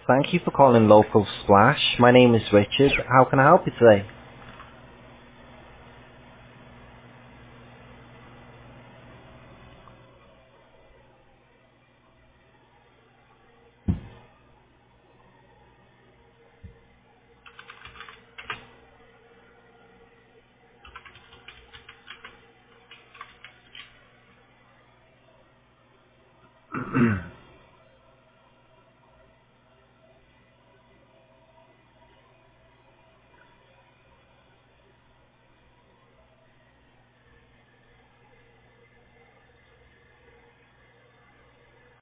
Thank you for calling Local Splash. My name is Richard. How can I help you today?